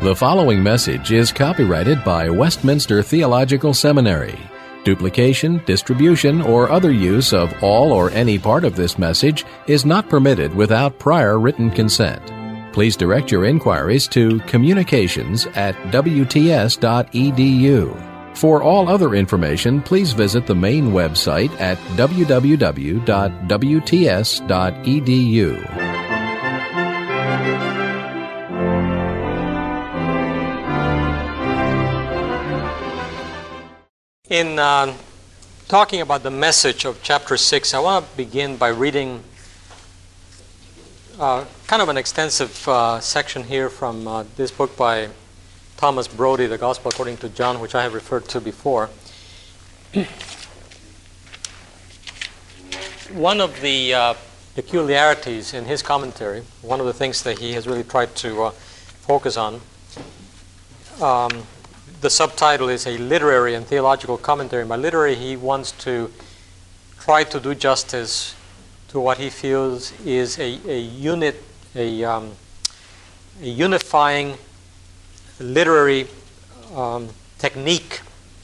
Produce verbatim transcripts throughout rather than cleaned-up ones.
The following message is copyrighted by Westminster Theological Seminary. Duplication, distribution, or other use of all or any part of this message is not permitted without prior written consent. Please direct your inquiries to communications at w t s dot e d u. For all other information, please visit the main website at w w w dot w t s dot e d u. In uh, talking about the message of chapter six, I want to begin by reading uh, kind of an extensive uh, section here from uh, this book by Thomas Brody, The Gospel According to John, which I have referred to before. One of the uh, peculiarities in his commentary, one of the things that he has really tried to uh, focus on, um, the subtitle is a literary and theological commentary. By literary, he wants to try to do justice to what he feels is a, a unit, a, um, a unifying literary um, technique,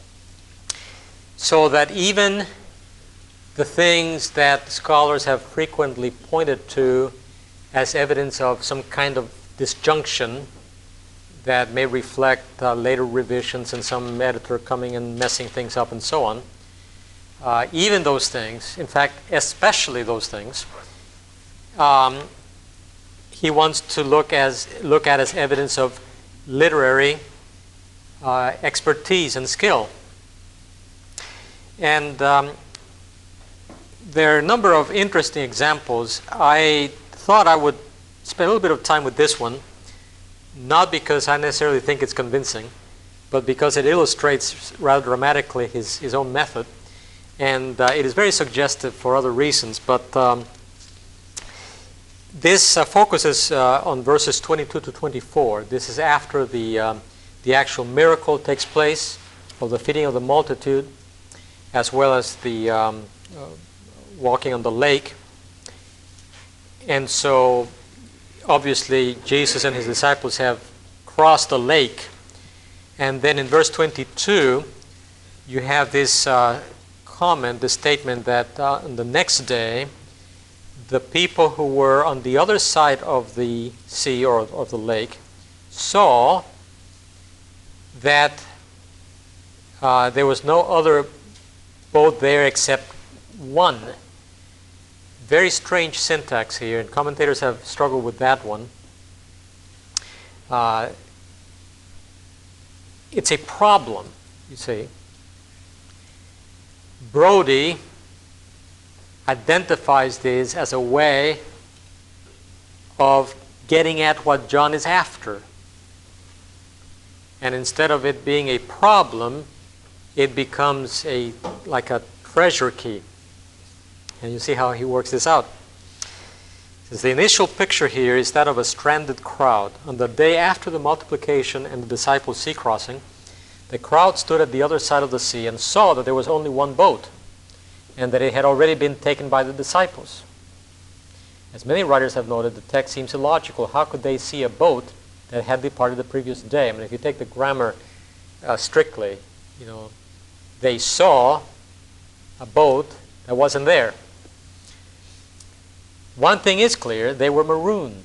so that even the things that scholars have frequently pointed to as evidence of some kind of disjunction that may reflect uh, later revisions and some editor coming and messing things up and so on. Uh, even those things, in fact, especially those things, um, he wants to look as look at as evidence of literary uh, expertise and skill. And um, there are a number of interesting examples. I thought I would spend a little bit of time with this one, not because I necessarily think it's convincing, but because it illustrates rather dramatically his, his own method. And uh, it is very suggestive for other reasons. But um, this uh, focuses uh, on verses twenty-two to twenty-four. This is after the, um, the actual miracle takes place of the feeding of the multitude, as well as the um, uh, walking on the lake. And so obviously, Jesus and his disciples have crossed the lake. And then in verse twenty-two, you have this uh, comment, this statement that uh, on the next day, the people who were on the other side of the sea or of the lake saw that uh, there was no other boat there except one. Very strange syntax here, and commentators have struggled with that one. Uh, it's a problem, you see. Brody identifies this as a way of getting at what John is after. And instead of it being a problem, it becomes a like a treasure key. And you see how he works this out. The initial picture here is that of a stranded crowd. On the day after the multiplication and the disciples' sea crossing, the crowd stood at the other side of the sea and saw that there was only one boat, and that it had already been taken by the disciples. As many writers have noted, the text seems illogical. How could they see a boat that had departed the previous day? I mean, if you take the grammar uh, strictly, you know, they saw a boat that wasn't there. One thing is clear, they were marooned.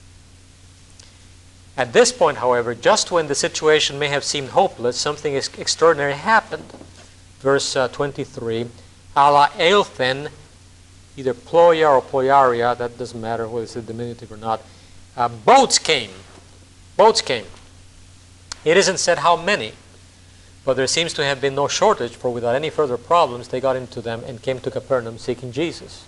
At this point, however, just when the situation may have seemed hopeless, something extraordinary happened. Verse uh, twenty-three, ala eilthen, either ploia or ploiaria, that doesn't matter whether it's a diminutive or not, uh, boats came. Boats came. It isn't said how many, but there seems to have been no shortage, for without any further problems, they got into them and came to Capernaum seeking Jesus.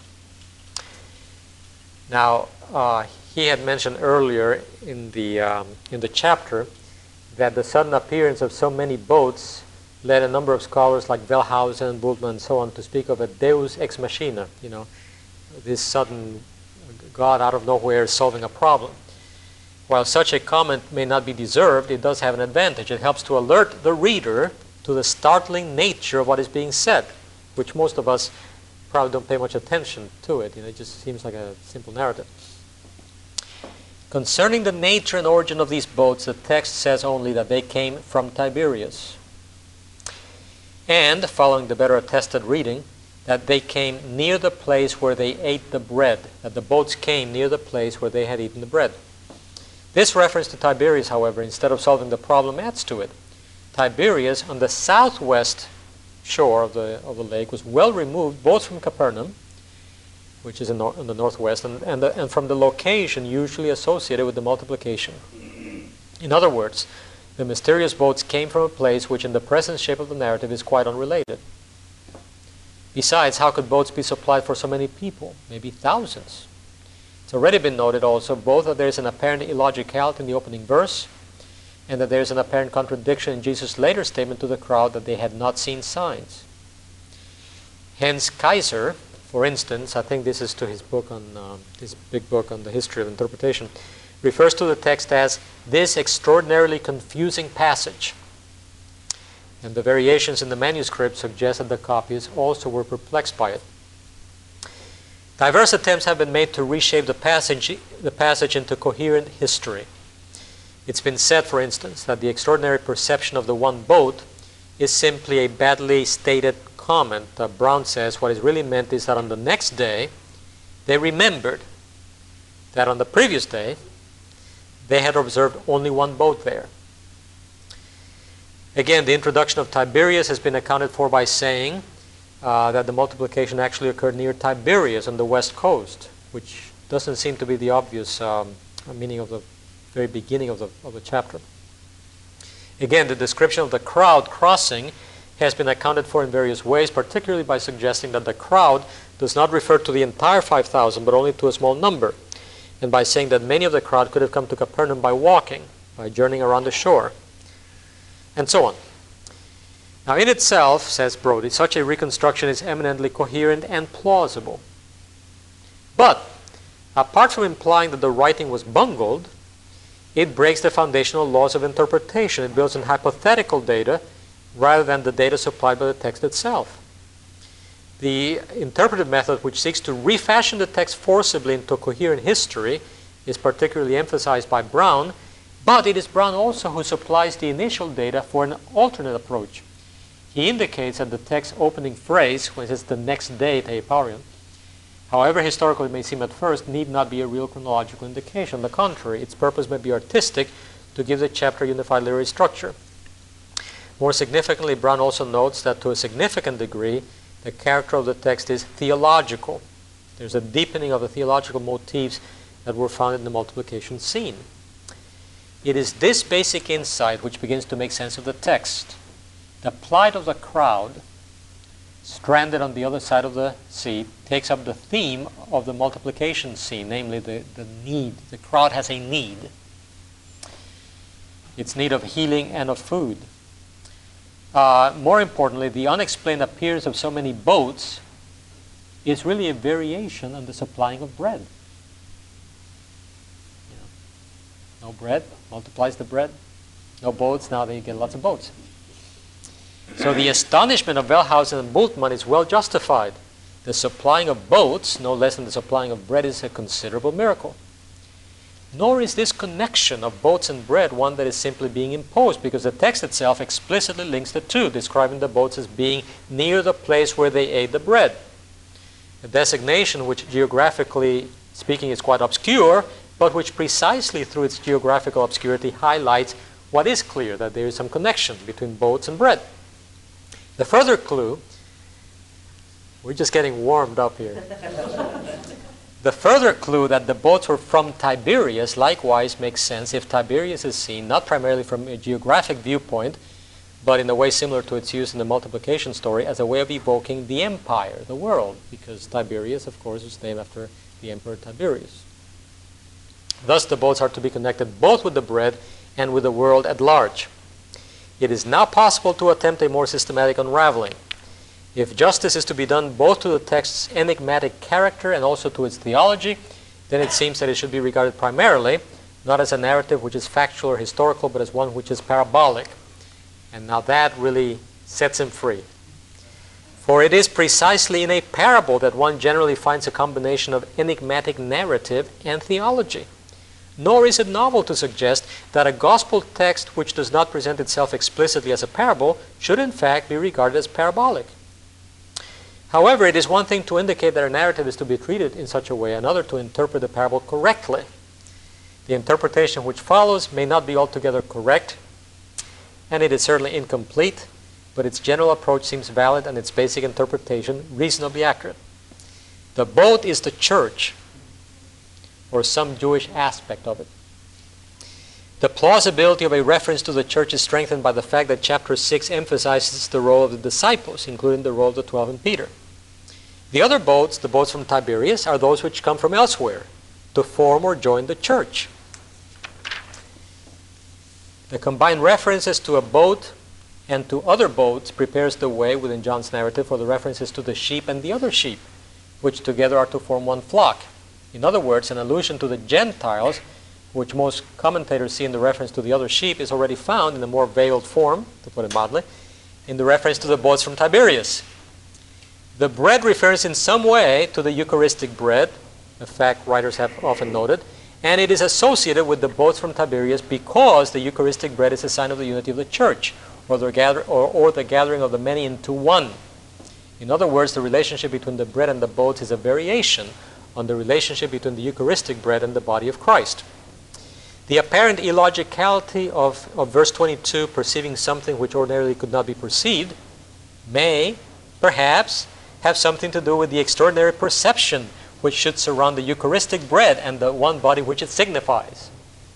Now, uh, he had mentioned earlier in the um, in the chapter that the sudden appearance of so many boats led a number of scholars like Wellhausen, Bultmann, and so on to speak of a deus ex machina, you know, this sudden God out of nowhere solving a problem. While such a comment may not be deserved, it does have an advantage. It helps to alert the reader to the startling nature of what is being said, which most of us probably don't pay much attention to it. You know, it just seems like a simple narrative. Concerning the nature and origin of these boats, the text says only that they came from Tiberias. And, following the better attested reading, that they came near the place where they ate the bread, that the boats came near the place where they had eaten the bread. This reference to Tiberias, however, instead of solving the problem, adds to it. Tiberias, on the southwest shore of the, of the lake, was well removed both from Capernaum, which is in, nor in the northwest, and, and, the, and from the location usually associated with the multiplication. In other words, the mysterious boats came from a place which in the present shape of the narrative is quite unrelated. Besides, how could boats be supplied for so many people? Maybe thousands. It's already been noted also both that there is an apparent illogicality in the opening verse and that there is an apparent contradiction in Jesus' later statement to the crowd that they had not seen signs. Hence, Kaiser, for instance, I think this is to his book on, uh, his big book on the history of interpretation, refers to the text as this extraordinarily confusing passage. And the variations in the manuscript suggest that the copies also were perplexed by it. Diverse attempts have been made to reshape the passage, the passage into coherent history. It's been said, for instance, that the extraordinary perception of the one boat is simply a badly stated comment. Uh, Brown says what is really meant is that on the next day, they remembered that on the previous day, they had observed only one boat there. Again, the introduction of Tiberias has been accounted for by saying uh, that the multiplication actually occurred near Tiberias on the west coast, which doesn't seem to be the obvious um, meaning of the very beginning of the, of the chapter. Again, the description of the crowd crossing has been accounted for in various ways, particularly by suggesting that the crowd does not refer to the entire five thousand, but only to a small number, and by saying that many of the crowd could have come to Capernaum by walking, by journeying around the shore, and so on. Now, in itself, says Brodie, such a reconstruction is eminently coherent and plausible. But, apart from implying that the writing was bungled, it breaks the foundational laws of interpretation. It builds on hypothetical data rather than the data supplied by the text itself. The interpretive method, which seeks to refashion the text forcibly into a coherent history, is particularly emphasized by Brown, but it is Brown also who supplies the initial data for an alternate approach. He indicates that the text's opening phrase, when it says the next day, Teiparion, however historical it may seem at first, need not be a real chronological indication. On the contrary, its purpose may be artistic to give the chapter a unified literary structure. More significantly, Brown also notes that to a significant degree, the character of the text is theological. There's a deepening of the theological motifs that were found in the multiplication scene. It is this basic insight which begins to make sense of the text. The plight of the crowd, stranded on the other side of the sea, takes up the theme of the multiplication scene, namely the, the need. The crowd has a need. Its need of healing and of food. Uh, more importantly, the unexplained appearance of so many boats is really a variation on the supplying of bread. You know, no bread, multiplies the bread. No boats, now they get lots of boats. So the astonishment of Wellhausen and Bultmann is well justified. The supplying of boats, no less than the supplying of bread, is a considerable miracle. Nor is this connection of boats and bread one that is simply being imposed, because the text itself explicitly links the two, describing the boats as being near the place where they ate the bread. A designation which, geographically speaking, is quite obscure, but which precisely through its geographical obscurity highlights what is clear, that there is some connection between boats and bread. The further clue, we're just getting warmed up here. The further clue that the boats were from Tiberias likewise makes sense if Tiberias is seen not primarily from a geographic viewpoint, but in a way similar to its use in the multiplication story as a way of evoking the empire, the world, because Tiberias, of course, is named after the emperor Tiberius. Thus, the boats are to be connected both with the bread and with the world at large. It is now possible to attempt a more systematic unraveling. If justice is to be done both to the text's enigmatic character and also to its theology, then it seems that it should be regarded primarily not as a narrative which is factual or historical, but as one which is parabolic. And now that really sets him free. For it is precisely in a parable that one generally finds a combination of enigmatic narrative and theology. Nor is it novel to suggest that a gospel text which does not present itself explicitly as a parable should in fact be regarded as parabolic. However, it is one thing to indicate that a narrative is to be treated in such a way, another to interpret the parable correctly. The interpretation which follows may not be altogether correct, and it is certainly incomplete, but its general approach seems valid and its basic interpretation reasonably accurate. The boat is the church, or some Jewish aspect of it. The plausibility of a reference to the church is strengthened by the fact that chapter six emphasizes the role of the disciples, including the role of the twelve and Peter. The other boats, the boats from Tiberias, are those which come from elsewhere to form or join the church. The combined references to a boat and to other boats prepares the way within John's narrative for the references to the sheep and the other sheep, which together are to form one flock. In other words, an allusion to the Gentiles, which most commentators see in the reference to the other sheep, is already found in a more veiled form, to put it mildly, in the reference to the boats from Tiberias. The bread refers in some way to the Eucharistic bread, a fact writers have often noted, and it is associated with the boats from Tiberias because the Eucharistic bread is a sign of the unity of the church, or the, gather, or, or the gathering of the many into one. In other words, the relationship between the bread and the boats is a variation on the relationship between the Eucharistic bread and the body of Christ. The apparent illogicality of, of verse twenty-two, perceiving something which ordinarily could not be perceived, may, perhaps, have something to do with the extraordinary perception which should surround the Eucharistic bread and the one body which it signifies.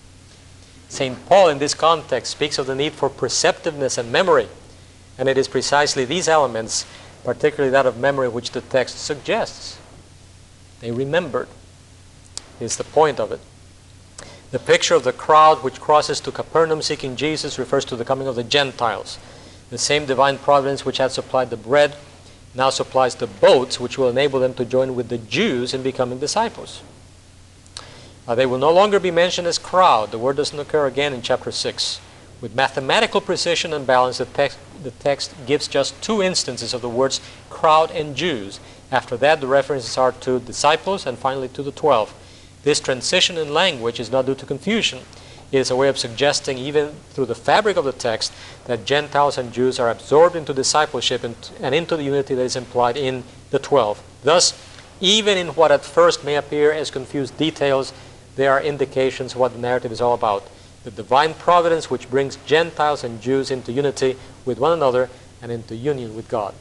Saint Paul in this context speaks of the need for perceptiveness and memory, and it is precisely these elements, particularly that of memory, which the text suggests. They remembered, is the point of it. The picture of the crowd which crosses to Capernaum seeking Jesus refers to the coming of the Gentiles. The same divine providence which had supplied the bread now supplies the boats which will enable them to join with the Jews in becoming disciples. Uh, they will no longer be mentioned as crowd. The word doesn't occur again in chapter six. With mathematical precision and balance, the text, the text gives just two instances of the words crowd and Jews. After that, the references are to disciples and finally to the twelve. This transition in language is not due to confusion. It is a way of suggesting, even through the fabric of the text, that Gentiles and Jews are absorbed into discipleship and, and into the unity that is implied in the twelve. Thus, even in what at first may appear as confused details, there are indications of what the narrative is all about. The divine providence which brings Gentiles and Jews into unity with one another and into union with God.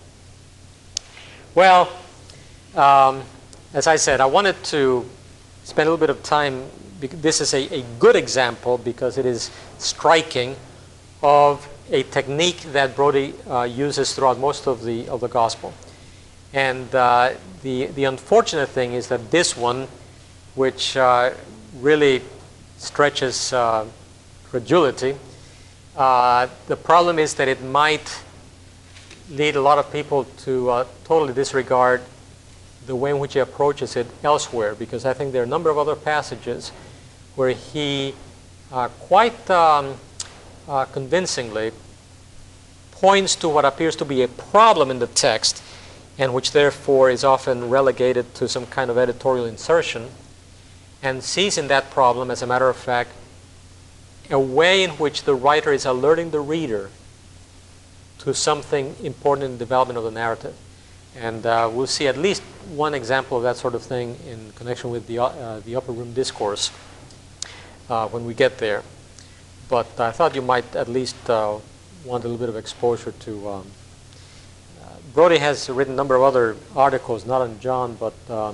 Well, um, as I said, I wanted to spend a little bit of time. This is a, a good example because it is striking of a technique that Brodie uh, uses throughout most of the of the gospel. And uh, the the unfortunate thing is that this one, which uh, really stretches uh, credulity, uh, the problem is that it might lead a lot of people to uh, totally disregard the way in which he approaches it elsewhere, because I think there are a number of other passages where he uh, quite um, uh, convincingly points to what appears to be a problem in the text, and which therefore is often relegated to some kind of editorial insertion, and sees in that problem, as a matter of fact, a way in which the writer is alerting the reader to something important in the development of the narrative. And uh, we'll see at least one example of that sort of thing in connection with the, uh, the upper room discourse uh, when we get there. But I thought you might at least uh, want a little bit of exposure to... Um, uh, Brodie has written a number of other articles, not on John, but um,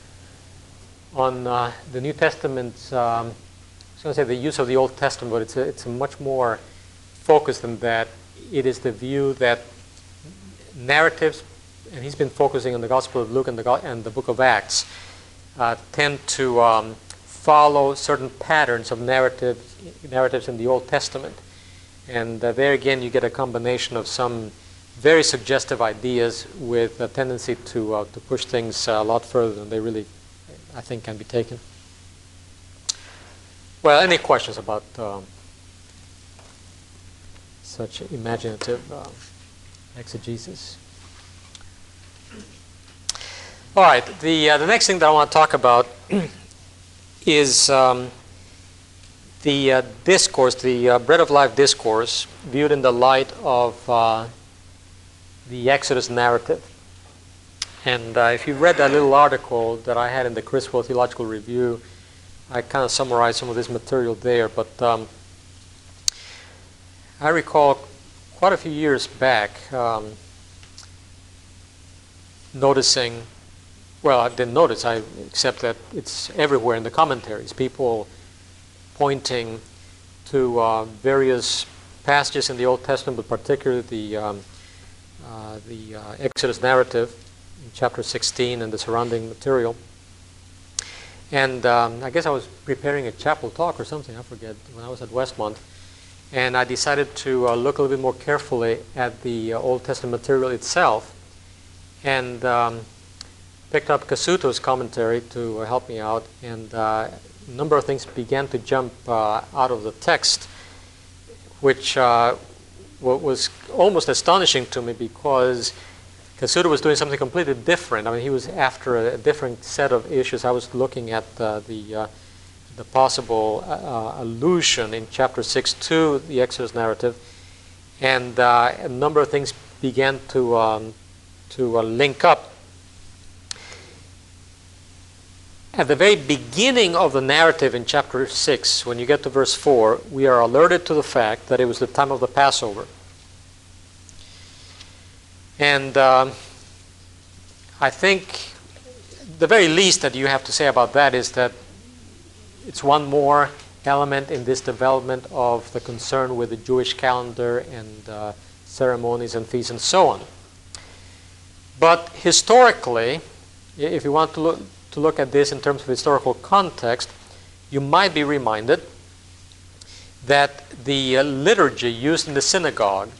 on uh, the New Testament. Um, I was going to say the use of the Old Testament, but it's a, it's a much more focused than that. It is the view that narratives, and he's been focusing on the Gospel of Luke and the, Go and the book of Acts, uh, tend to um, follow certain patterns of narratives, narratives in the Old Testament. And uh, there again you get a combination of some very suggestive ideas with a tendency to, uh, to push things a lot further than they really, I think, can be taken. Well, any questions about um, such imaginative uh, exegesis? All right, the, uh, the next thing that I want to talk about is um, the uh, discourse, the uh, Bread of Life discourse, viewed in the light of uh, the Exodus narrative. And uh, if you read that little article that I had in the Criswell Theological Review, I kind of summarized some of this material there. But um, I recall quite a few years back um, noticing, well, I didn't notice, I except that it's everywhere in the commentaries, people pointing to uh, various passages in the Old Testament, but particularly the um, uh, the uh, Exodus narrative in chapter sixteen and the surrounding material. And um, I guess I was preparing a chapel talk or something, I forget, when I was at Westmont, and I decided to uh, look a little bit more carefully at the uh, Old Testament material itself, and um, picked up Casuto's commentary to uh, help me out, and uh, a number of things began to jump uh, out of the text, which uh, was almost astonishing to me, because Casuto was doing something completely different. I mean, he was after a different set of issues. I was looking at uh, the uh, the possible uh, allusion in chapter six to the Exodus narrative, and uh, a number of things began to um, to uh, link up. At the very beginning of the narrative in chapter six, when you get to verse four, we are alerted to the fact that it was the time of the Passover. And um, I think the very least that you have to say about that is that it's one more element in this development of the concern with the Jewish calendar and uh, ceremonies and feasts and so on. But historically, if you want to look to look at this in terms of historical context, you might be reminded that the uh, liturgy used in the synagogue,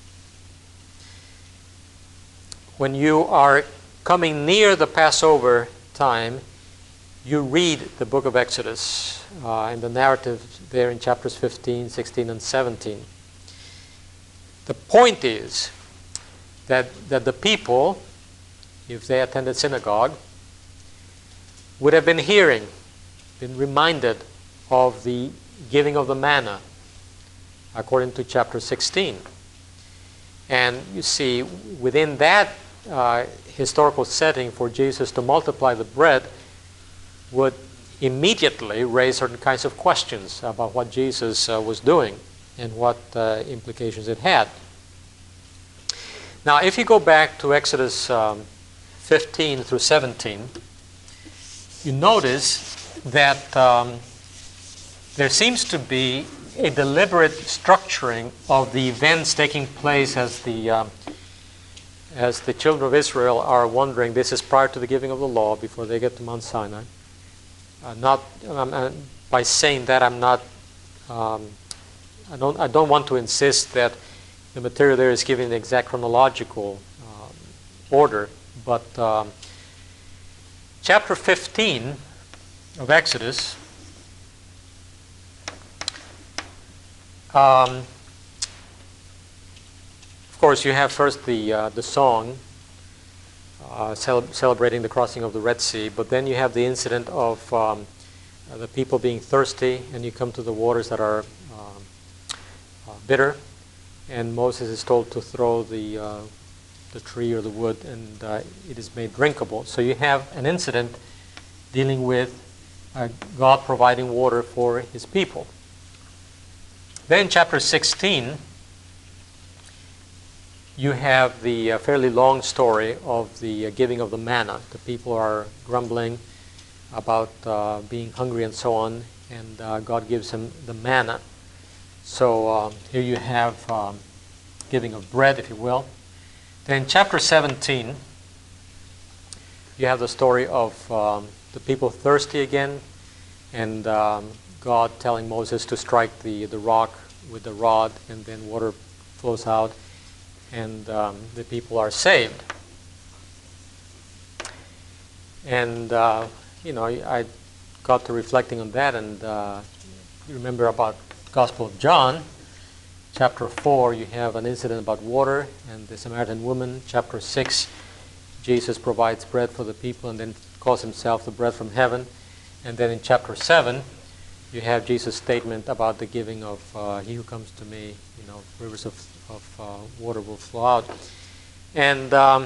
when you are coming near the Passover time, you read the book of Exodus uh, and the narrative there in chapters fifteen, sixteen, and seventeen. The point is that, that the people, if they attended synagogue, would have been hearing, been reminded of the giving of the manna, according to chapter sixteen. And you see, within that uh, historical setting, for Jesus to multiply the bread would immediately raise certain kinds of questions about what Jesus uh, was doing and what uh, implications it had. Now, if you go back to Exodus um, fifteen through seventeen, you notice that um, there seems to be a deliberate structuring of the events taking place as the um, as the children of Israel are wandering. This is prior to the giving of the law, before they get to Mount Sinai. Uh, not um, uh, by saying that, I'm not. Um, I don't. I don't want to insist that the material there is given the exact chronological um, order, but. Um, Chapter fifteen of Exodus um, of course, you have first the uh, the song uh, cel celebrating the crossing of the Red Sea, but then you have the incident of um, uh, the people being thirsty, and you come to the waters that are um, uh, bitter, and Moses is told to throw the uh, the tree or the wood, and uh, it is made drinkable. So you have an incident dealing with uh, God providing water for his people. Then in chapter sixteen, you have the uh, fairly long story of the uh, giving of the manna. The people are grumbling about uh, being hungry and so on, and uh, God gives them the manna. So um, here you have um, giving of bread, if you will. Then in chapter seventeen, you have the story of um, the people thirsty again, and um, God telling Moses to strike the, the rock with the rod, and then water flows out, and um, the people are saved. And, uh, you know, I got to reflecting on that, and uh, you remember about Gospel of John. Chapter four, you have an incident about water and the Samaritan woman. Chapter six, Jesus provides bread for the people and then calls himself the bread from heaven. And then in chapter seven, you have Jesus' statement about the giving of uh, he who comes to me, you know, rivers of, of uh, water will flow out. And um,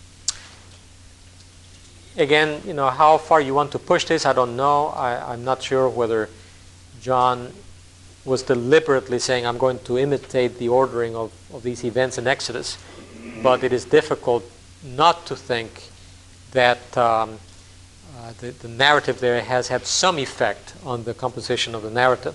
again, you know, how far you want to push this, I don't know. I, I'm not sure whether John was deliberately saying, I'm going to imitate the ordering of, of these events in Exodus. But it is difficult not to think that um, uh, the, the narrative there has had some effect on the composition of the narrative.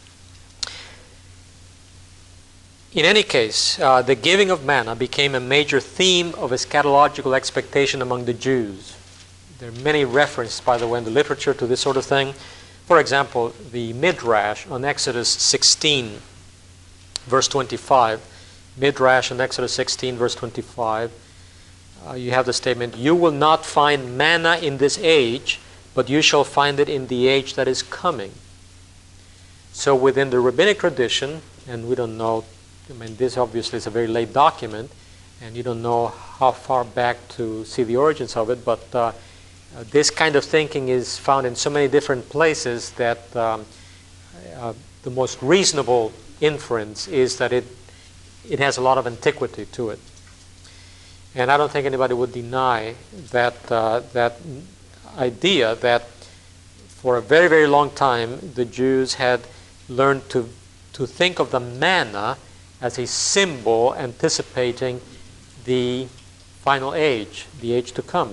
In any case, uh, the giving of manna became a major theme of eschatological expectation among the Jews. There are many references, by the way, in the literature to this sort of thing. For example, the Midrash on Exodus sixteen, verse twenty-five. Midrash on Exodus sixteen, verse twenty-five. Uh, you have the statement, you will not find manna in this age, but you shall find it in the age that is coming. So within the rabbinic tradition, and we don't know, I mean, this obviously is a very late document, and you don't know how far back to see the origins of it, but uh, uh, this kind of thinking is found in so many different places that um, uh, the most reasonable inference is that it it has a lot of antiquity to it. And I don't think anybody would deny that uh, that idea that for a very, very long time the Jews had learned to to think of the manna as a symbol anticipating the final age, the age to come.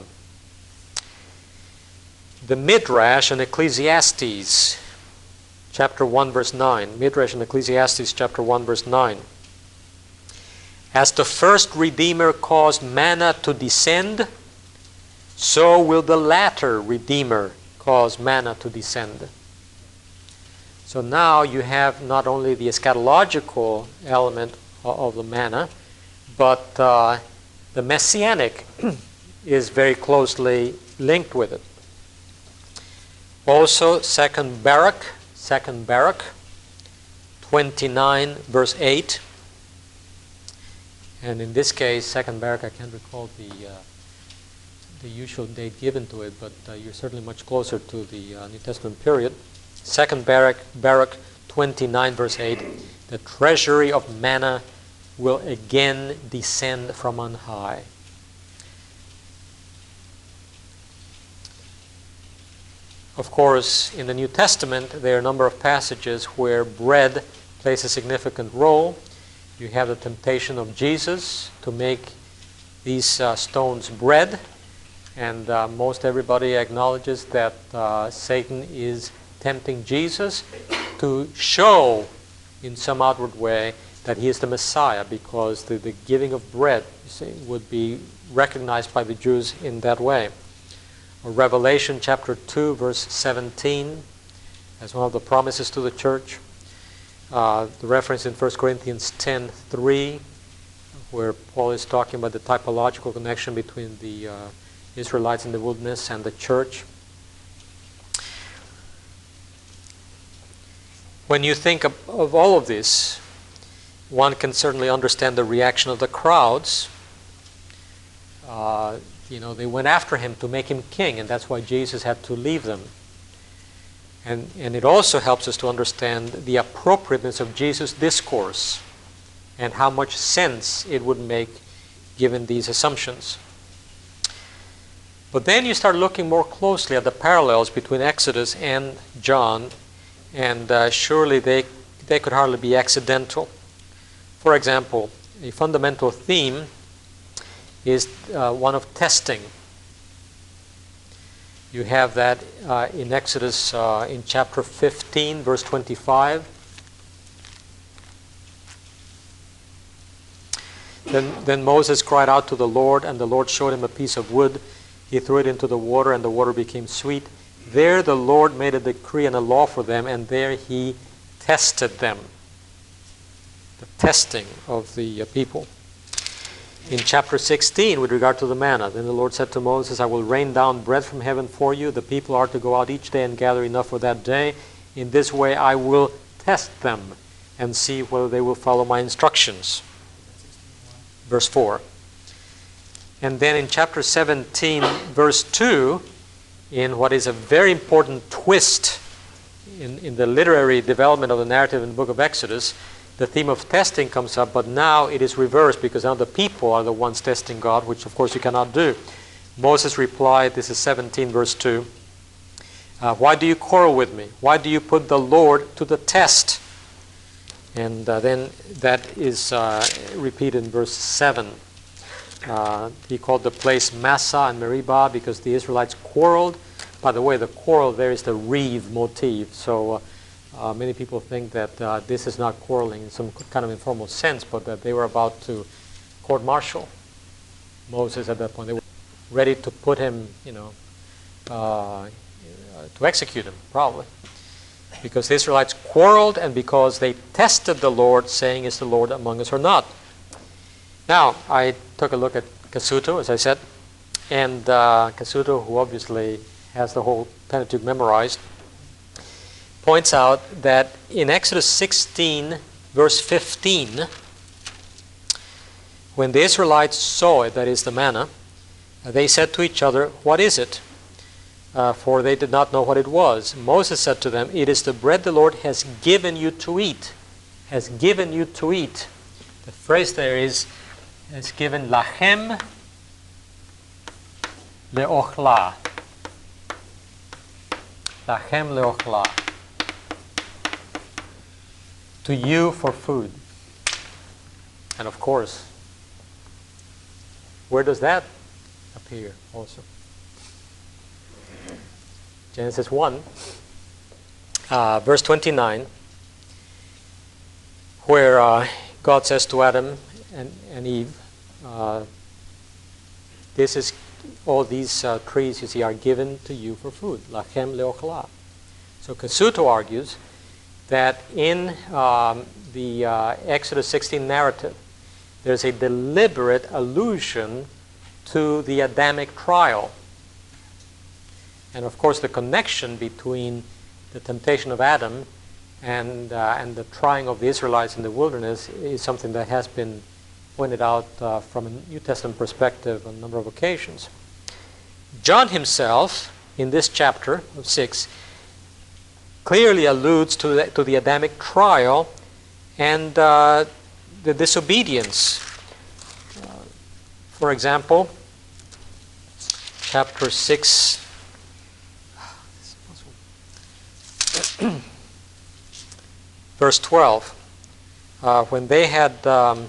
The Midrash in Ecclesiastes, chapter one, verse nine. Midrash in Ecclesiastes, chapter one, verse nine. As the first Redeemer caused manna to descend, so will the latter Redeemer cause manna to descend. So now you have not only the eschatological element of the manna, but uh, the messianic is very closely linked with it. Also, Second Baruch, Second Baruch, twenty-nine, verse eight. And in this case, Second Baruch, I can't recall the uh, the usual date given to it, but uh, you're certainly much closer to the uh, New Testament period. Second Baruch, Baruch twenty-nine, verse eight. The treasury of manna will again descend from on high. Of course, in the New Testament, there are a number of passages where bread plays a significant role. You have the temptation of Jesus to make these uh, stones bread, and uh, most everybody acknowledges that uh, Satan is tempting Jesus to show in some outward way that he is the Messiah, because the, the giving of bread, you see, would be recognized by the Jews in that way. Or Revelation chapter two, verse seventeen, as one of the promises to the church. Uh, the reference in First Corinthians ten three, where Paul is talking about the typological connection between the uh, Israelites in the wilderness and the church. When you think of, of all of this, one can certainly understand the reaction of the crowds. Uh, you know, they went after him to make him king, and that's why Jesus had to leave them. And, and it also helps us to understand the appropriateness of Jesus' discourse and how much sense it would make given these assumptions. But then you start looking more closely at the parallels between Exodus and John, and uh, surely they, they could hardly be accidental. For example, a fundamental theme is uh, one of testing. You have that uh, in Exodus uh, in chapter fifteen, verse twenty-five. Then, then Moses cried out to the Lord, and the Lord showed him a piece of wood. He threw it into the water, and the water became sweet. There the Lord made a decree and a law for them, and there he tested them. The testing of the uh, people. In chapter sixteen, with regard to the manna, then the Lord said to Moses, I will rain down bread from heaven for you. The people are to go out each day and gather enough for that day. In this way I will test them and see whether they will follow my instructions. Verse four. And then in chapter seventeen, verse two, in what is a very important twist in, in the literary development of the narrative in the book of Exodus, the theme of testing comes up, but now it is reversed because now the people are the ones testing God, which of course you cannot do. Moses replied, this is seventeen verse two, uh, why do you quarrel with me? Why do you put the Lord to the test? And uh, then that is uh, repeated in verse seven. Uh, he called the place Massah and Meribah because the Israelites quarreled. By the way, the quarrel there is the wreath motif. So uh, uh, many people think that uh, this is not quarreling in some kind of informal sense, but that they were about to court-martial Moses at that point. They were ready to put him, you know, uh, to execute him, probably. Because the Israelites quarreled and because they tested the Lord, saying, is the Lord among us or not? Now, I took a look at Cassuto, as I said, and uh, Cassuto, who obviously has the whole Pentateuch memorized, points out that in Exodus sixteen, verse fifteen, when the Israelites saw it, that is the manna, they said to each other, what is it? Uh, for they did not know what it was. Moses said to them, it is the bread the Lord has given you to eat. Has given you to eat. The phrase there is, has given lachem leochla. Lachem leochla. To you for food. And of course, where does that appear also? Genesis one, uh, verse twenty-nine, where uh, God says to Adam and, and Eve, uh, this is, all these uh, trees you see are given to you for food, lachem leochla. So Cassuto argues that in um, the uh, Exodus sixteen narrative, there's a deliberate allusion to the Adamic trial. And of course, the connection between the temptation of Adam and uh, and the trying of the Israelites in the wilderness is something that has been pointed out uh, from a New Testament perspective on a number of occasions. John himself, in this chapter of six, clearly alludes to the, to the Adamic trial and uh, the disobedience. Uh, for example, chapter six. Verse twelve, uh, when they had, um,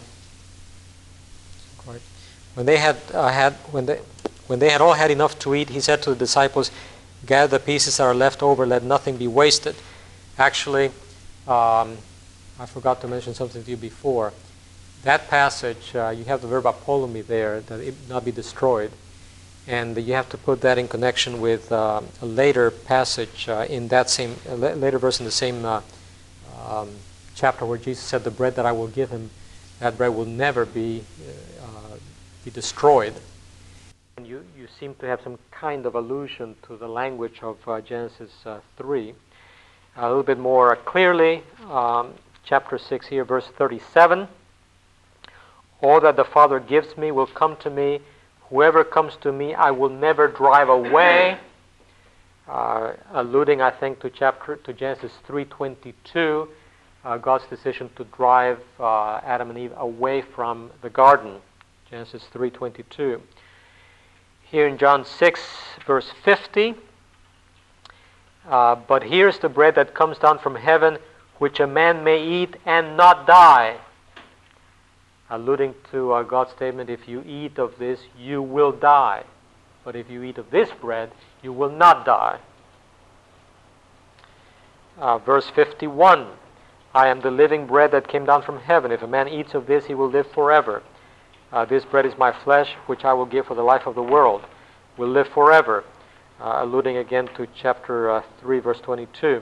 when they had uh, had when they when they had all had enough to eat, he said to the disciples, "Gather the pieces that are left over; let nothing be wasted." Actually, um, I forgot to mention something to you before. That passage, uh, you have the verb apolumi there, that it not be destroyed. And you have to put that in connection with uh, a later passage uh, in that same, a later verse in the same uh, um, chapter where Jesus said, the bread that I will give him, that bread will never be, uh, be destroyed. And you, you seem to have some kind of allusion to the language of uh, Genesis uh, three. A little bit more clearly, um, chapter six here, verse thirty-seven. All that the Father gives me will come to me. Whoever comes to me, I will never drive away. Uh, alluding, I think, to chapter to Genesis three twenty-two, uh, God's decision to drive uh, Adam and Eve away from the garden. Genesis three twenty-two. Here in John six, verse fifty, uh, but here's the bread that comes down from heaven, which a man may eat and not die. Alluding to uh, God's statement, if you eat of this, you will die. But if you eat of this bread, you will not die. Uh, verse fifty-one, I am the living bread that came down from heaven. If a man eats of this, he will live forever. Uh, this bread is my flesh, which I will give for the life of the world. Will live forever. Uh, alluding again to chapter uh, three, verse twenty-two.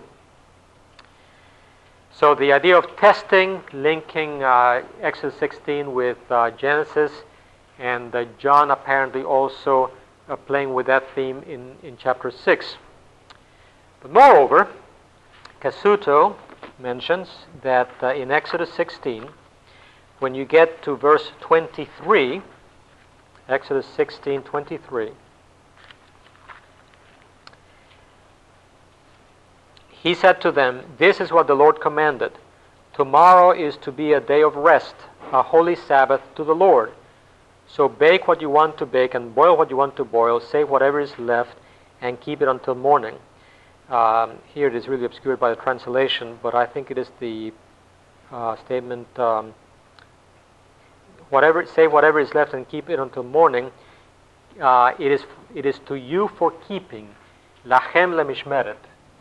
So the idea of testing, linking uh, Exodus sixteen with uh, Genesis, and uh, John apparently also uh, playing with that theme in, in chapter six. But moreover, Cassuto mentions that uh, in Exodus sixteen, when you get to verse twenty-three, Exodus sixteen twenty-three, He said to them, "This is what the Lord commanded. Tomorrow is to be a day of rest, a holy Sabbath to the Lord. So bake what you want to bake and boil what you want to boil, save whatever is left, and keep it until morning." Um, here it is really obscured by the translation, but I think it is the uh, statement, um, whatever, save whatever is left and keep it until morning. Uh, it is it is to you for keeping, lachem lemishmeret.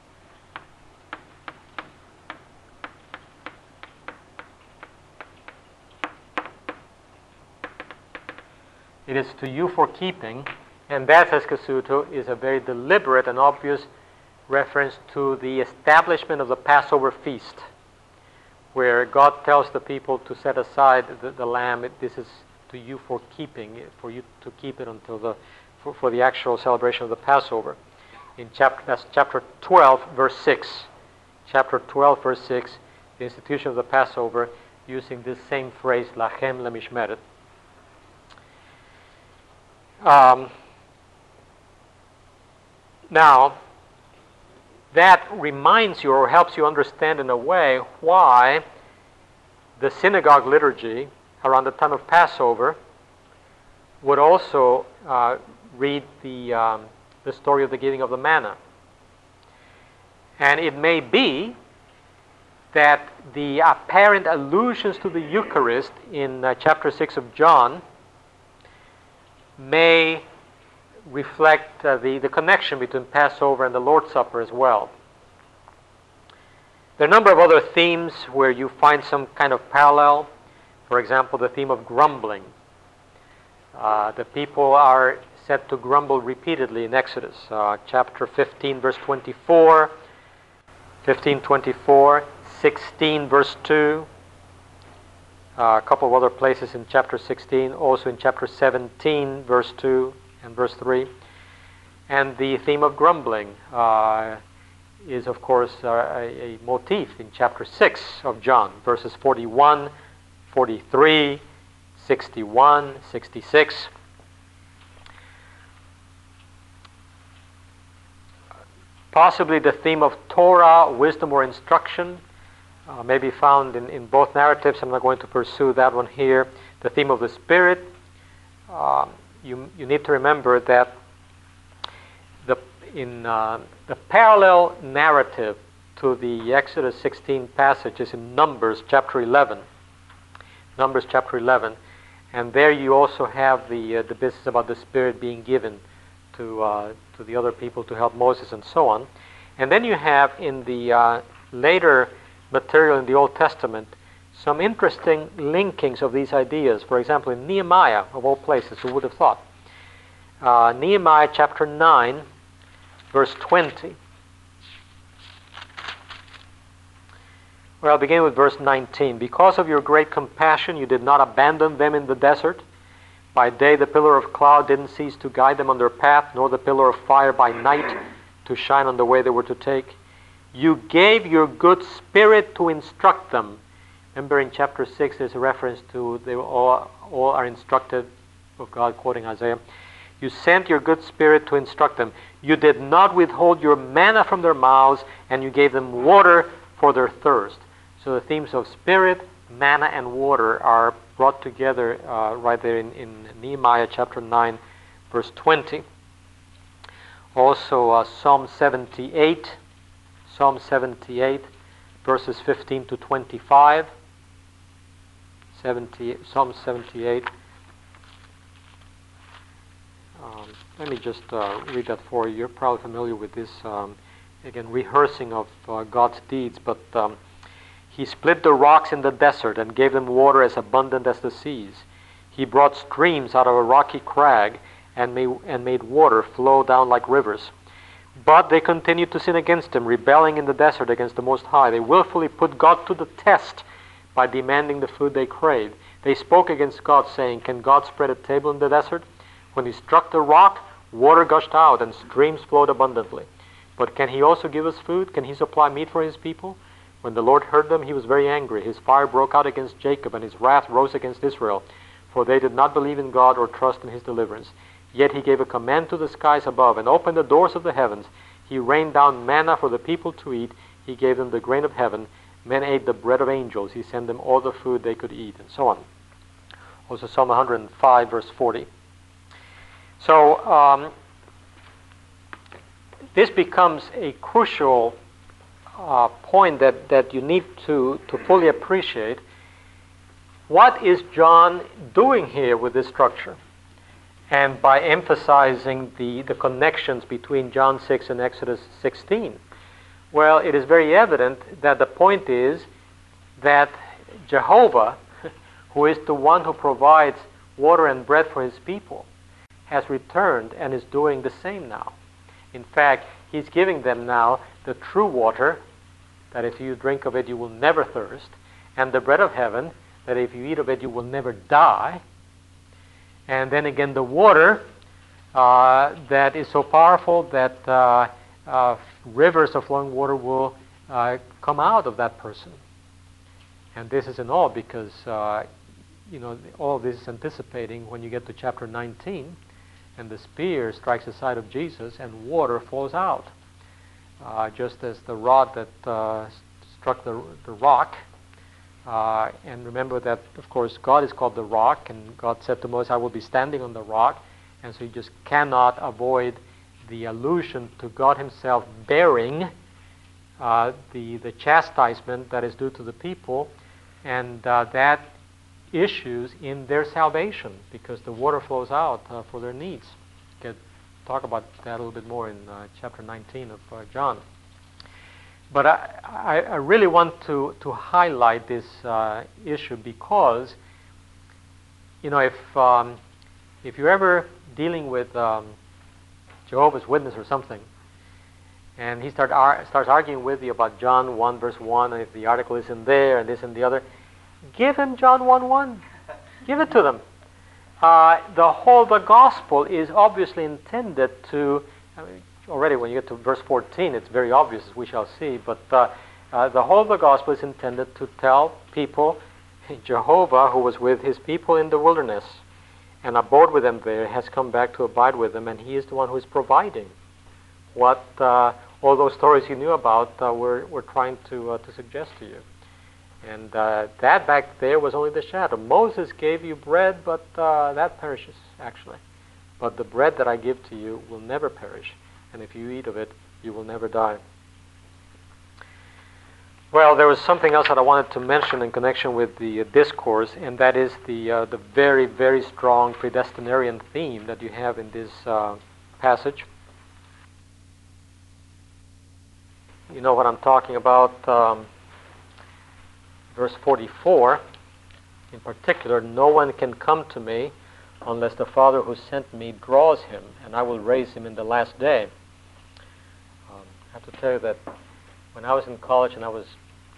It is to you for keeping, and that, says Cassuto, is a very deliberate and obvious reference to the establishment of the Passover feast, where God tells the people to set aside the, the lamb. It, this is to you for keeping, for you to keep it until the for, for the actual celebration of the Passover. In chapter that's chapter twelve, verse six. Chapter twelve, verse six, the institution of the Passover, using this same phrase, lachem lemishmeret. Um, now, that reminds you or helps you understand in a way why the synagogue liturgy around the time of Passover would also uh, read the, um, the story of the giving of the manna. And it may be that the apparent allusions to the Eucharist in uh, chapter six of John may reflect uh, the, the connection between Passover and the Lord's Supper as well. There are a number of other themes where you find some kind of parallel. For example, the theme of grumbling. Uh, the people are said to grumble repeatedly in Exodus. Uh, chapter fifteen, verse twenty-four, fifteen, twenty-four, sixteen, verse two, Uh, a couple of other places in chapter sixteen, also in chapter seventeen, verse two and verse three. And the theme of grumbling uh, is, of course, uh, a, a motif in chapter six of John, verses forty-one, forty-three, sixty-one, sixty-six. Possibly the theme of Torah, wisdom, or instruction Uh, may be found in, in both narratives. I'm not going to pursue that one here. The theme of the Spirit. Um, you, you need to remember that the, in uh, the parallel narrative to the Exodus sixteen passage is in Numbers chapter eleven. Numbers chapter eleven. And there you also have the, uh, the business about the Spirit being given to, uh, to the other people to help Moses and so on. And then you have in the uh, later material in the Old Testament some interesting linkings of these ideas. For example, in Nehemiah, of all places, who would have thought? Uh, Nehemiah chapter nine, verse twenty. Well, I'll begin with verse nineteen. "Because of your great compassion, you did not abandon them in the desert. By day the pillar of cloud didn't cease to guide them on their path, nor the pillar of fire by night to shine on the way they were to take. You gave your good Spirit to instruct them." Remember in chapter six there's a reference to they all, all are instructed of God, quoting Isaiah. "You sent your good Spirit to instruct them. You did not withhold your manna from their mouths, and you gave them water for their thirst." So the themes of Spirit, manna, and water are brought together uh, right there in, in Nehemiah chapter nine, verse twenty. Also uh, Psalm seventy-eight. Psalm seventy-eight, verses fifteen to twenty-five. seventy, Psalm seventy-eight. Um, let me just uh, read that for you. You're probably familiar with this, um, again, rehearsing of uh, God's deeds. But um, "He split the rocks in the desert and gave them water as abundant as the seas. He brought streams out of a rocky crag and made, and made water flow down like rivers. But they continued to sin against him, rebelling in the desert against the Most High. They willfully put God to the test by demanding the food they craved. They spoke against God, saying, 'Can God spread a table in the desert?' When he struck the rock, water gushed out and streams flowed abundantly. But can he also give us food? Can he supply meat for his people?" When the Lord heard them, he was very angry. His fire broke out against Jacob, and his wrath rose against Israel, for they did not believe in God or trust in his deliverance. Yet he gave a command to the skies above and opened the doors of the heavens. He rained down manna for the people to eat. He gave them the grain of heaven. Men ate the bread of angels. He sent them all the food they could eat, and so on. Also Psalm one hundred five, verse forty. So um, this becomes a crucial uh, point that, that you need to, to fully appreciate. What is John doing here with this structure? And by emphasizing the, the connections between John six and Exodus sixteen. Well, it is very evident that the point is that Jehovah, who is the one who provides water and bread for his people, has returned and is doing the same now. In fact, he's giving them now the true water, that if you drink of it you will never thirst, and the bread of heaven, that if you eat of it you will never die. And then again the water uh, that is so powerful that uh, uh, rivers of flowing water will uh, come out of that person. And this is in all because uh, you know all of this is anticipating when you get to chapter nineteen, and the spear strikes the side of Jesus and water flows out, uh, just as the rod that uh, struck the, the rock. Uh, and remember that, of course, God is called the rock, and God said to Moses, I will be standing on the rock. And so you just cannot avoid the allusion to God himself bearing uh, the, the chastisement that is due to the people, and uh, that issues in their salvation, because the water flows out uh, for their needs. We can talk about that a little bit more in uh, chapter nineteen of uh, John. But I, I, I really want to, to highlight this uh, issue because, you know, if um, if you're ever dealing with um, Jehovah's Witness or something, and he start ar- starts arguing with you about John one verse one, and if the article isn't there, and this and the other, give him John one one. Give it to them. Uh, the whole the gospel is obviously intended to. I mean, already when you get to verse fourteen, it's very obvious, as we shall see. But uh, uh, the whole of the gospel is intended to tell people Jehovah, who was with his people in the wilderness and abode with them there, has come back to abide with them, and he is the one who is providing what uh, all those stories you knew about uh, were, were trying to, uh, to suggest to you. And uh, that back there was only the shadow. Moses gave you bread, but uh, that perishes, actually. But the bread that I give to you will never perish, and if you eat of it, you will never die. Well, there was something else that I wanted to mention in connection with the uh, discourse, and that is the uh, the very, very strong predestinarian theme that you have in this uh, passage. You know what I'm talking about. Um, verse forty-four, in particular, no one can come to me unless the Father who sent me draws him, and I will raise him in the last day. Um, I have to tell you that when I was in college and I was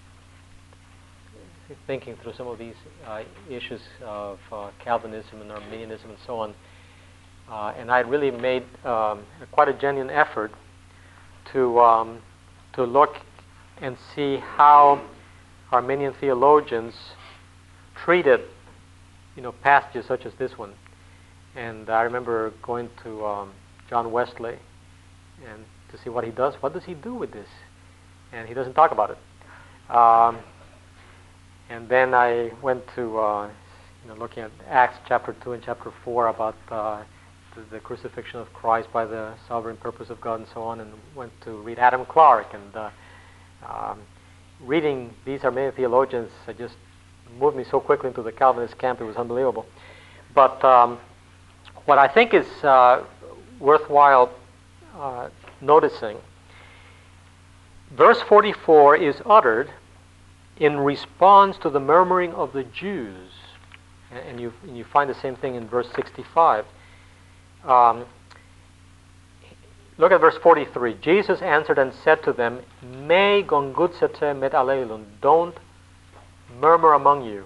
thinking through some of these uh, issues of uh, Calvinism and Arminianism and so on, uh, and I really made um, quite a genuine effort to um, to look and see how Arminian theologians treated, you know, passages such as this one. And I remember going to um, John Wesley and to see what he does. What does he do with this? And he doesn't talk about it. Um, and then I went to, uh, you know, looking at Acts chapter two and chapter four about uh, the, the crucifixion of Christ by the sovereign purpose of God and so on, and went to read Adam Clarke. And uh, um, reading these Arminian theologians uh, just moved me so quickly into the Calvinist camp, it was unbelievable. But um, what I think is uh, worthwhile uh, noticing, verse forty-four is uttered in response to the murmuring of the Jews. And you, and you find the same thing in verse sixty-five. Um, look at verse forty-three. Jesus answered and said to them, Me gongutsete met aleilun. Don't murmur among you.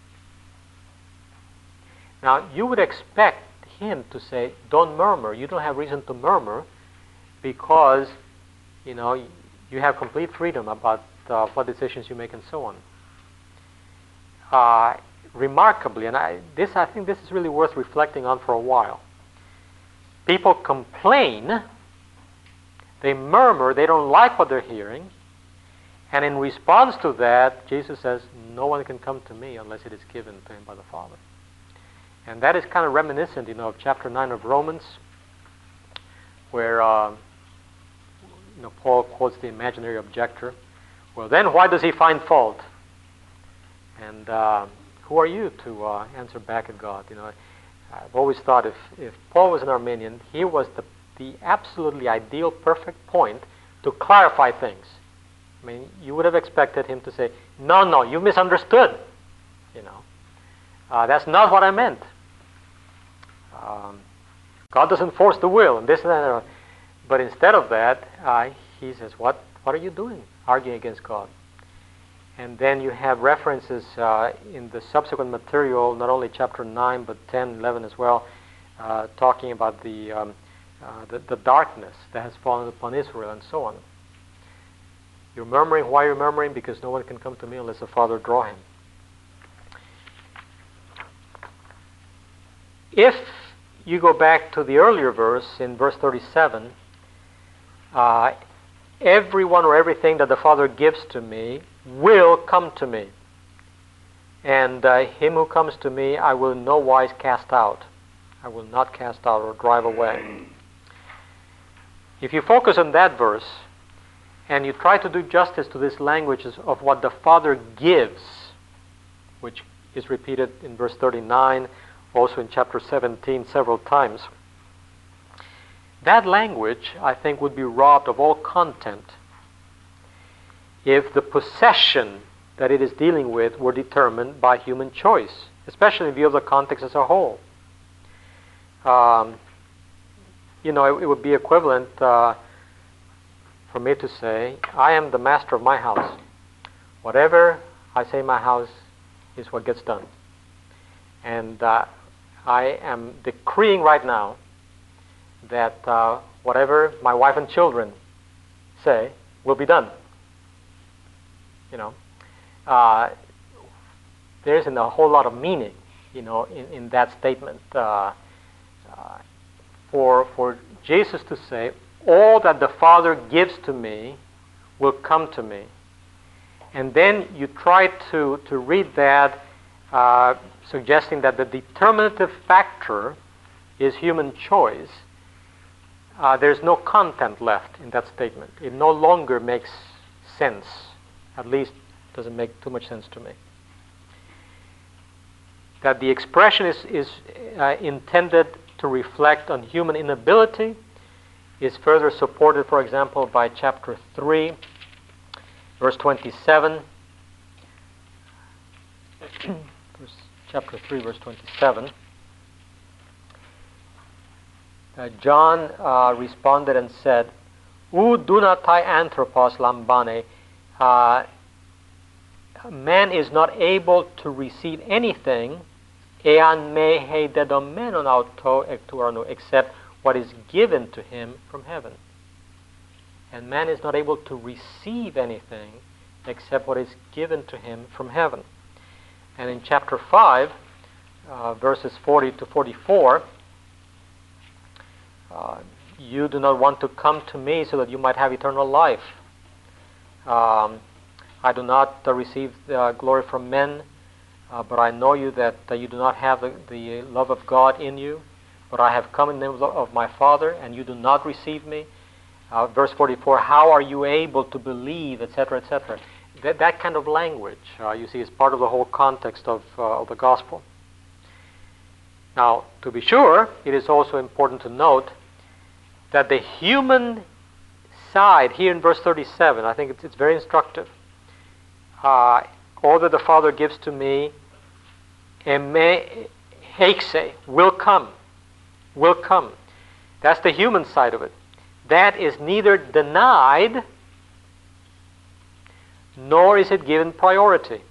Now, you would expect him to say, don't murmur. You don't have reason to murmur because, you know, you have complete freedom about uh, what decisions you make and so on. Uh, remarkably, and I, this, I think this is really worth reflecting on for a while. People complain, they murmur, they don't like what they're hearing, And in response to that, Jesus says, no one can come to me unless it is given to him by the Father. And that is kind of reminiscent, you know, of chapter nine of Romans, where uh, you know, Paul quotes the imaginary objector. Well, then why does he find fault? And uh, who are you to uh, answer back at God? You know, I've always thought if, if Paul was an Arminian, he was the, the absolutely ideal, perfect point to clarify things. I mean, you would have expected him to say, no, no, you misunderstood. You know, uh, that's not what I meant. Um, God doesn't force the will, and this and that. But instead of that, uh, he says, what, what are you doing, arguing against God? And then you have references uh, in the subsequent material, not only chapter nine, but ten, eleven as well, uh, talking about the, um, uh, the, the darkness that has fallen upon Israel and so on. You're murmuring. Why are you murmuring? Because no one can come to me unless the Father draw him. If you go back to the earlier verse, in verse thirty-seven, uh, everyone or everything that the Father gives to me will come to me. And uh, him who comes to me I will in no wise cast out. I will not cast out or drive away. If you focus on that verse, and you try to do justice to this language of what the Father gives, which is repeated in verse thirty-nine, also in chapter seventeen several times, that language, I think, would be robbed of all content if the possession that it is dealing with were determined by human choice, especially in view of the context as a whole. Um, you know, it, it would be equivalent uh, for me to say, I am the master of my house. Whatever I say in my house is what gets done. And uh, I am decreeing right now that uh, whatever my wife and children say will be done. You know, uh, there isn't a whole lot of meaning, you know, in, in that statement. Uh, uh, for for Jesus to say, all that the Father gives to me will come to me. And then you try to, to read that uh, suggesting that the determinative factor is human choice. Uh, there's no content left in that statement. It no longer makes sense. At least doesn't make too much sense to me. That the expression is, is uh, intended to reflect on human inability is further supported, for example, by chapter three, verse twenty-seven. Chapter three, verse twenty-seven. Uh, John uh, responded and said, "U dunatai anthropos lambane." Uh, man is not able to receive anything, ean me he dedomenon auto ectuarno, except what is given to him from heaven. And man is not able to receive anything except what is given to him from heaven. And in chapter five, uh, verses forty to forty-four, uh, you do not want to come to me so that you might have eternal life. Um, I do not uh, receive uh, glory from men, uh, but I know you that uh, you do not have the, the love of God in you. But I have come in the name of my Father, and you do not receive me. Uh, verse forty-four, how are you able to believe, et cetera, et cetera. That, that kind of language, uh, you see, is part of the whole context of, uh, of the gospel. Now, to be sure, it is also important to note that the human side, here in verse thirty-seven, I think it's, it's very instructive. Uh, all that the Father gives to me, eme hexe, will come. Will come. That's the human side of it. That is neither denied nor is it given priority.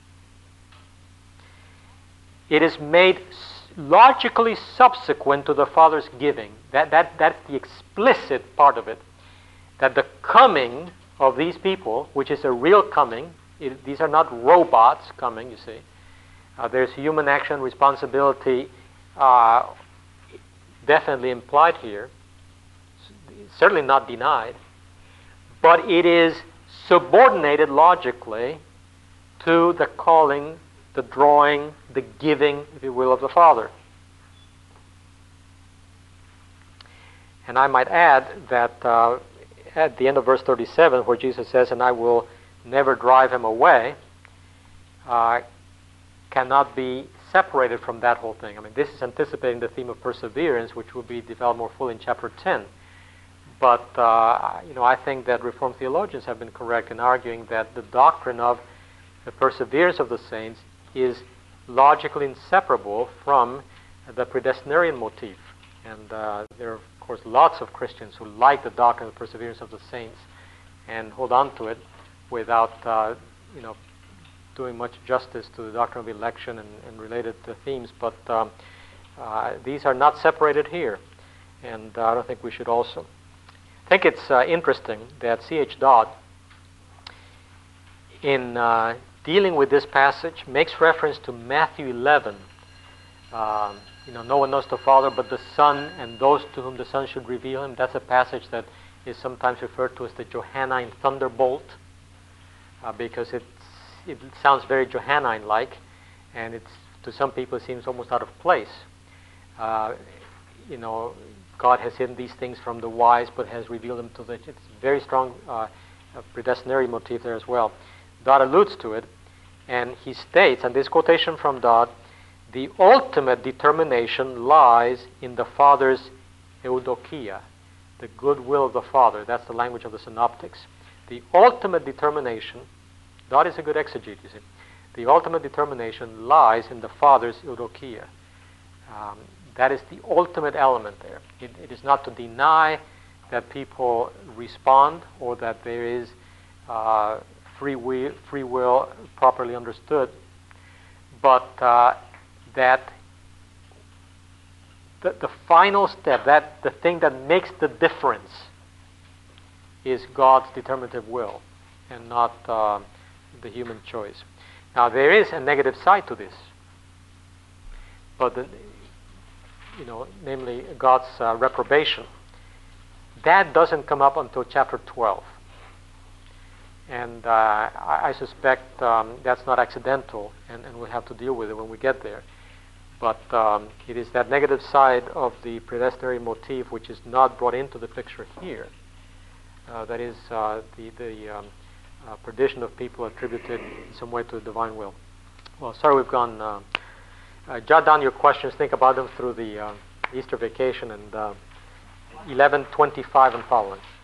It is made logically subsequent to the Father's giving. That, that, that's the explicit part of it. That the coming of these people, which is a real coming, it, these are not robots coming, you see. Uh, there's human action, responsibility, uh, definitely implied here, certainly not denied, but it is subordinated logically to the calling, the drawing, the giving, if you will, of the Father. And I might add that uh, at the end of verse thirty-seven, where Jesus says, "And I will never drive him away," uh, cannot be separated from that whole thing. I mean, this is anticipating the theme of perseverance, which will be developed more fully in chapter ten. But, uh, you know, I think that Reformed theologians have been correct in arguing that the doctrine of the perseverance of the saints is logically inseparable from the predestinarian motif. And uh, there are, of course, lots of Christians who like the doctrine of the perseverance of the saints and hold on to it without, uh, you know, doing much justice to the doctrine of election and, and related uh, themes. But um, uh, these are not separated here. And uh, I don't think we should also. I think it's uh, interesting that C H Dodd, in uh, dealing with this passage, makes reference to Matthew eleven. Um, you know, no one knows the Father but the Son, and those to whom the Son should reveal him. That's a passage that is sometimes referred to as the Johannine thunderbolt, uh, because it's, it sounds very Johannine-like, and it's, to some people it seems almost out of place. Uh, you know, God has hidden these things from the wise, but has revealed them to the... It's a very strong uh, predestinary motif there as well. Dodd alludes to it, and he states, and this quotation from Dodd, "The ultimate determination lies in the Father's eudokia," the goodwill of the Father. That's the language of the synoptics. The ultimate determination, Dodd is a good exegete, you see. The ultimate determination lies in the Father's eudokia. Um, That is the ultimate element there. It, it is not to deny that people respond or that there is uh, free, will, free will properly understood, but uh, that the, the final step, that the thing that makes the difference, is God's determinative will and not uh, the human choice. Now, there is a negative side to this, but the, you know, namely God's uh, reprobation. That doesn't come up until chapter twelve. And uh, I, I suspect um, that's not accidental, and, and we'll have to deal with it when we get there. But um, it is that negative side of the predestinary motif which is not brought into the picture here. Uh, that is uh, the, the um, uh, perdition of people attributed in some way to the divine will. Well, sorry we've gone... Uh, Uh, jot down your questions, think about them through the uh, Easter vacation, and uh, eleven twenty-five and following.